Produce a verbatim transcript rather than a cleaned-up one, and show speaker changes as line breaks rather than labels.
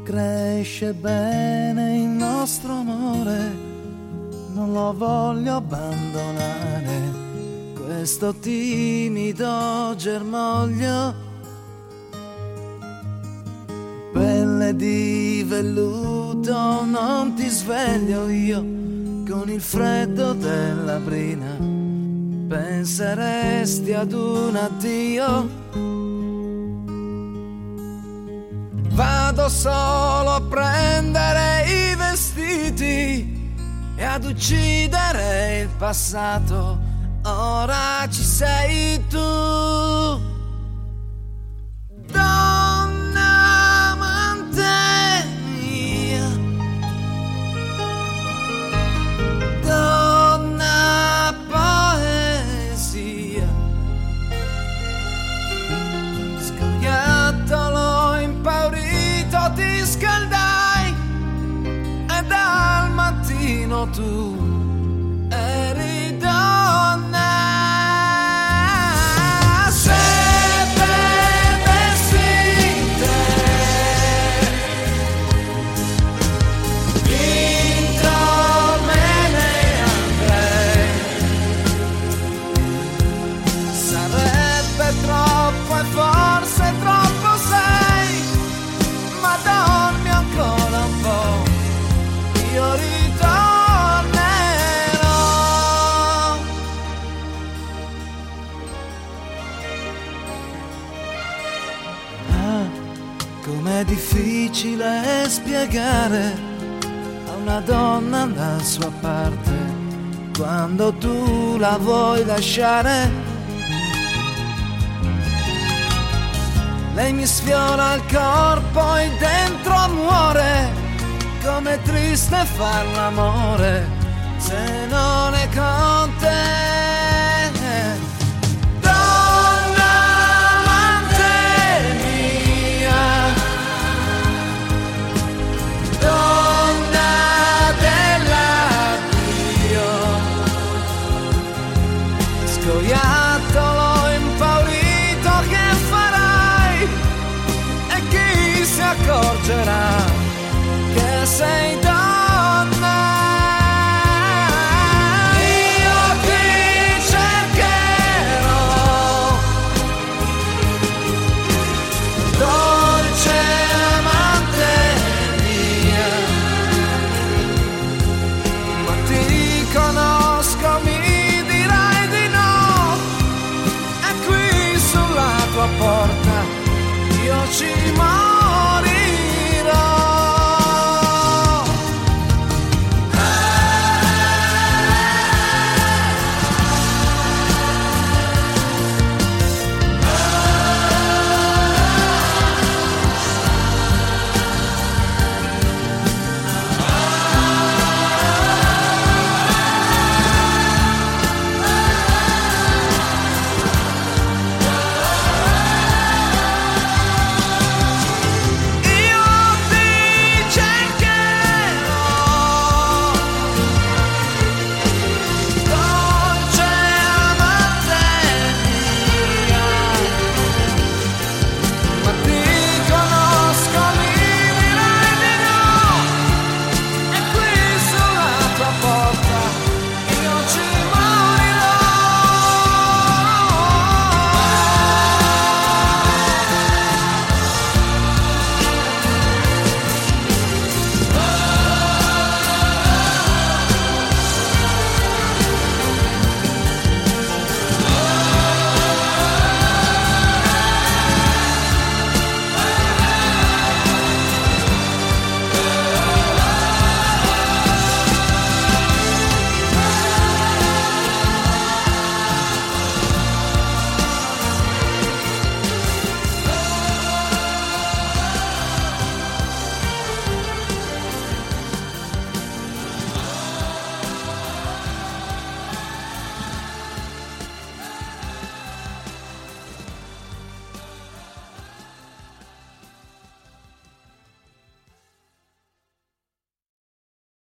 Cresce bene il nostro amore, non lo voglio abbandonare, questo timido germoglio. Pelle di velluto, non ti sveglio io con il freddo della brina, penseresti ad un addio. Vado solo a prendere i vestiti e ad uccidere il passato, ora ci sei tu. Donna amante mia, donna poesia, scoiattolo impaurito ti scaldai e dal mattino tu eri donna. Se vedessi te dentro me ne andrei, sarebbe troppo e forse troppo sei, ma dormi ancora un po', io ritornerò. Ah, com'è difficile spiegare a una donna la sua parte quando tu la vuoi lasciare. Lei mi sfiora il corpo e dentro muore, com'è triste far l'amore se non è con te. Donna amante mia, donna dell'addio, scoiattolo impaurito, che farai? E chi si accorgerà che sei donna? Io ti cercherò, dolce amante mia, ma ti conosco, mi dirai di no, e qui sulla tua porta io ci